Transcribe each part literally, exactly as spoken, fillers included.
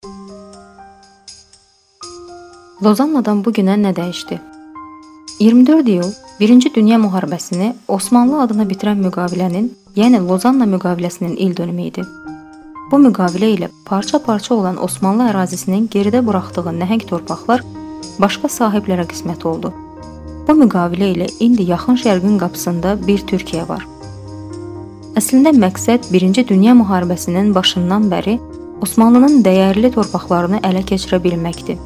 Lozannadan bu günə nə dəyişdi? iyirmi dörd iyul Birinci Dünya müharibəsini Osmanlı adına bitirən müqavilənin, yəni Lozanna müqaviləsinin ildönümü idi. Bu müqavilə ilə parça-parça olan Osmanlı ərazisinin geridə buraxdığı nəhəng torpaqlar başqa sahiblərə qismət oldu. Bu müqavilə ilə indi yaxın şərqin qapısında bir Türkiyə var. Əslində məqsəd Birinci Dünya müharibəsinin başından bəri Osmanlının dəyərli torpaqlarını ələ keçirə bilməkdir.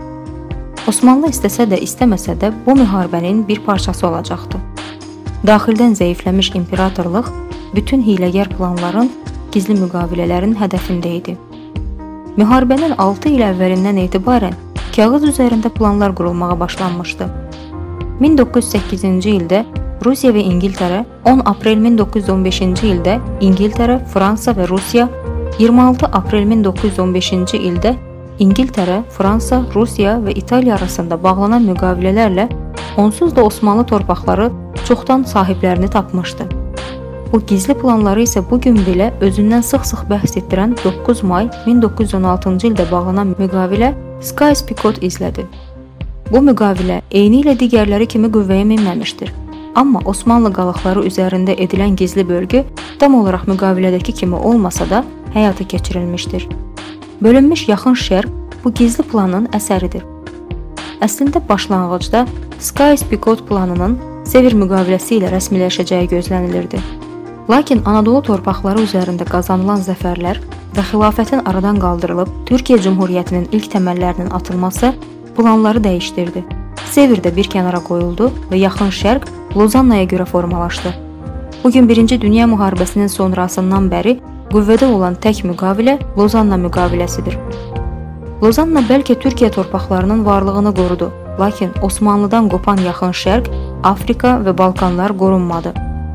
Osmanlı istəsə də, istəməsə də bu müharibənin bir parçası olacaqdı. Daxildən zəifləmiş imperatorluq bütün hiyləgər planların, gizli müqavilələrin hədəfində idi. Müharibənin altı il əvvəlindən etibarən kağız üzərində planlar qurulmağa başlanmışdı. min doqquz yüz səkkizinci ildə Rusiya və İngiltərə, on aprel min doqquz yüz on beşinci ildə İngiltərə, Fransa və Rusiya, iyirmi altı aprel min doqquz yüz on beşinci ildə İngiltərə, Fransa, Rusiya və İtaliya arasında bağlanan müqavilələrlə onsuz da Osmanlı torpaqları çoxdan sahiblərini tapmışdı. Bu gizli planları isə bugün belə özündən sıx-sıx bəhs etdirən doqquz may min doqquz yüz on altıncı ildə bağlanan müqavilə Sykes-Picot izlədi. Bu müqavilə eyni ilə digərləri kimi qüvvəyə minməmişdir. Amma Osmanlı qalıqları üzərində edilən gizli bölgü tam olaraq müqavilədəki kimi olmasa da həyata keçirilmişdir. Bölünmüş Yaxın Şərq bu gizli planın əsəridir. Əslində başlanğıcda Sykes-Picot planının Sevr müqaviləsi ilə rəsmiləşəcəyi gözlənilirdi. Lakin Anadolu torpaqları üzərində qazanılan zəfərlər və xilafətin aradan qaldırılıb Türkiyə Cümhuriyyətinin ilk təməllərinin atılması planları dəyişdirdi. Sevr də bir kənara qoyuldu və Yaxın Şərq Lozannaya görə formalaşdı. Bugün Birinci Dünya müharibəsinin sonrasından bəri qüvvədə olan tək müqavilə Lozanna müqaviləsidir. Lozanna bəlkə Türkiyə torpaqlarının varlığını qorudu, lakin Osmanlıdan qopan Yaxın Şərq, Afrika və Balkanlar qorunmadı.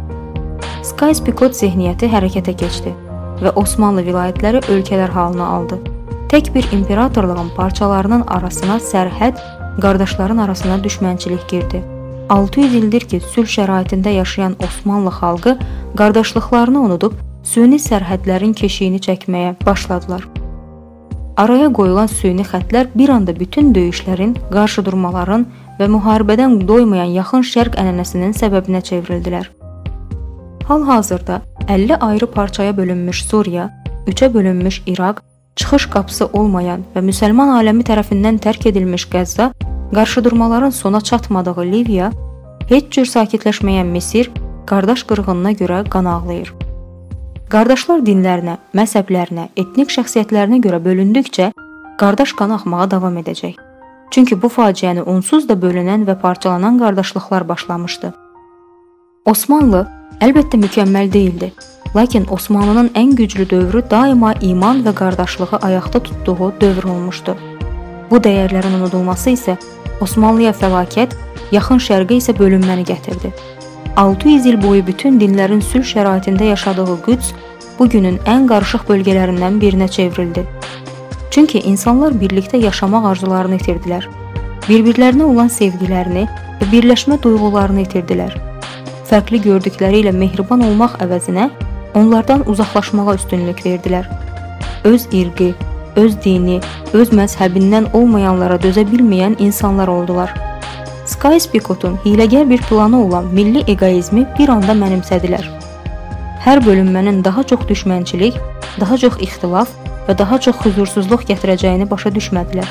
Sykes-Picot zehniyyəti hərəkətə keçdi və Osmanlı vilayətləri ölkələr halına aldı. Tək bir imperatorluğun parçalarının arasına sərhəd, qardaşların arasına düşmənçilik girdi. altı yüz ildir ki, sülh şəraitində yaşayan Osmanlı xalqı qardaşlıqlarını unudub süni sərhədlərin keşiyini çəkməyə başladılar. Araya qoyulan süni xətlər bir anda bütün döyüşlərin, qarşıdurmaların və müharibədən doymayan Yaxın Şərq ənənəsinin səbəbinə çevrildilər. Hal-hazırda əlli ayrı parçaya bölünmüş Suriya, üçə bölünmüş İraq, çıxış qapısı olmayan və müsəlman aləmi tərəfindən tərk edilmiş Qəzza, qarşıdurmaların sona çatmadığı Liviya, heç cür sakitləşməyən Misir qardaş qırğınına görə qan ağlayır. Qardaşlar dinlərinə, məzhəblərinə, etnik şəxsiyyətlərinə görə bölündükcə qardaş qan axmağa davam edəcək. Çünki bu faciəni onsuz da bölünən və parçalanan qardaşlıqlar başlamışdı. Osmanlı əlbəttə mükəmməl deyildi, lakin Osmanlının ən güclü dövrü daima iman və qardaşlığı ayaqda tutduğu dövr olmuşdu. Bu dəyərlərin unudulması isə Osmanlıya fəlakət, Yaxın Şərqə isə bölünməni gətirdi. altı yüz il boyu bütün dinlərin sülh şəraitində yaşadığı Qüds bugünün ən qarışıq bölgələrindən birinə çevrildi. Çünki insanlar birlikdə yaşamaq arzularını itirdilər. Bir-birlərinə olan sevgilərini və birləşmə duyğularını itirdilər. Fərqli gördükləri ilə mehriban olmaq əvəzinə onlardan uzaqlaşmağa üstünlük verdilər. Öz irqi, öz dini, öz məzhəbindən olmayanlara dözə bilməyən insanlar oldular. Sykes-Picot'un hiyləgər bir planı olan milli egoizmi bir anda mənimsədilər. Hər bölünmənin daha çox düşmənçilik, daha çox ixtilaf və daha çox huzursuzluq gətirəcəyini başa düşmədilər.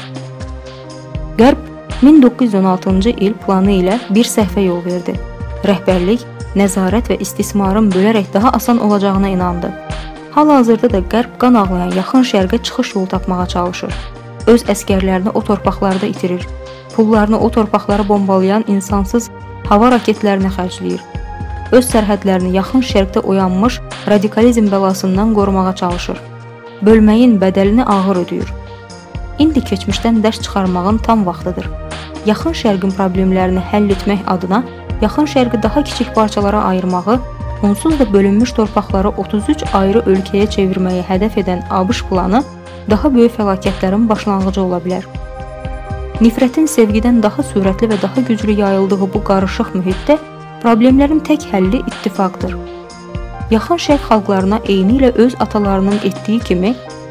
Qərb min doqquz yüz on altıncı il planı ilə bir səhvə yol verdi. Rəhbərlik, nəzarət və istismarın bölərək daha asan olacağına inandı. Hal-hazırda da Qərb qan ağlayan Yaxın Şərqə çıxış yolu tapmağa çalışır. Öz əskərlərini o torpaqlarda itirir. Pullarını o torpaqları bombalayan insansız hava raketlərinə xərcləyir. Öz sərhədlərini Yaxın Şərqdə oyanmış radikalizm bəlasından qorumağa çalışır. Bölməyin bədəlini ağır ödəyir. İndi keçmişdən dərs çıxarmağın tam vaxtıdır. Yaxın Şərqin problemlərini həll etmək adına Yaxın Şərqi daha kiçik parçalara ayırmağı, onsuz da bölünmüş torpaqları otuz üç ayrı ölkəyə çevirməyi hədəf edən ABŞ planı daha böyük fəlakətlərin başlanğıcı ola bilər. Nifrətin sevgidən daha sürətli və daha güclü yayıldığı bu qarışıq mühitdə problemlərin tək həlli ittifaqdır. Yaxın Şərq xalqlarına eyni ilə öz atalarının etdiyi kimi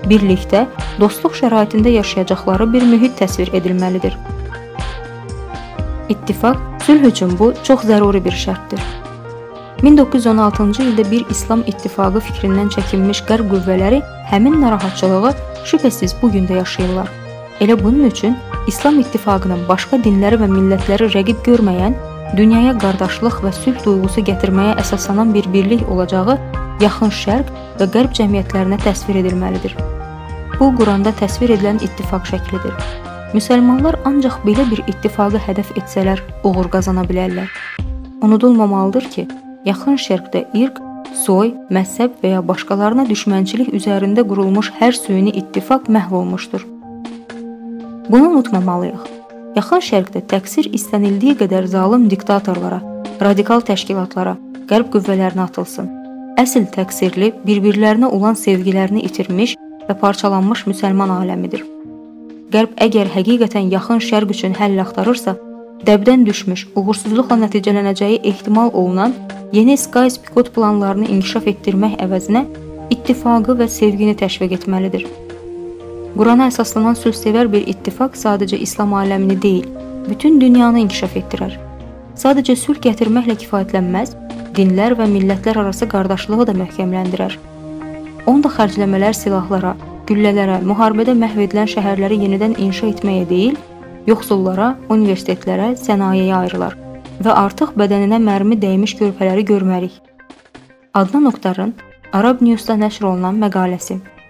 birlikdə, dostluq şəraitində yaşayacaqları bir mühit təsvir edilməlidir. İttifaq, sülh üçün bu çox zəruri bir şərtdir. min doqquz yüz on altıncı ildə bir İslam ittifaqı fikrindən çəkinmiş qərb qüvvələri həmin narahatçılığı şübhəsiz bu gün də yaşayırlar. Elə bunun üçün İslam ittifaqının başqa dinləri və millətləri rəqib görməyən, dünyaya qardaşlıq və sülh duyğusu gətirməyə əsaslanan bir birlik olacağı Yaxın Şərq və Qərb cəmiyyətlərinə təsvir edilməlidir. Bu, Quranda təsvir edilən ittifaq şəklidir. Müsəlmanlar ancaq belə bir ittifaqı hədəf etsələr uğur qazana bilərlər. Unudulmamalıdır ki, Yaxın Şərqdə irq, soy, məzhəb və ya başqalarına düşmənçilik üzərində qurulmuş hər süni ittifaq məhv olmuşdur. Bunu unutmamalıyıq. Yaxın Şərqdə təqsir istənildiyi qədər zalım diktatorlara, radikal təşkilatlara, qərb qüvvələrinə atılsın. Əsl təqsirli, bir-birlərinə olan sevgilərini itirmiş və parçalanmış müsəlman aləmidir. Qərb əgər həqiqətən Yaxın Şərq üçün həll axtarırsa, dəbdən düşmüş, uğursuzluqla nəticələnəcəyi ehtimal olunan yeni Sykes-Picot planlarını inkişaf etdirmək əvəzinə ittifaqı və sevgini təşviq etməlidir. Qurana əsaslanan sülhsevər bir ittifaq sadəcə İslam aləmini deyil, bütün dünyanı inkişaf etdirər. Sadəcə sülh gətirməklə kifayətlənməz, dinlər və millətlər arası qardaşlığı da möhkəmləndirər. Onda xərcləmələr silahlara, güllələrə, müharibədə məhv edilən şəhərləri yenidən inşa etməyə deyil, yoxsullara, universitetlərə, sənayeyə ayrılar və artıq bədəninə mərmi dəymiş körpələri görmərik. Adnan Oktarın Arab News-da nəşr olunan məqaləsi.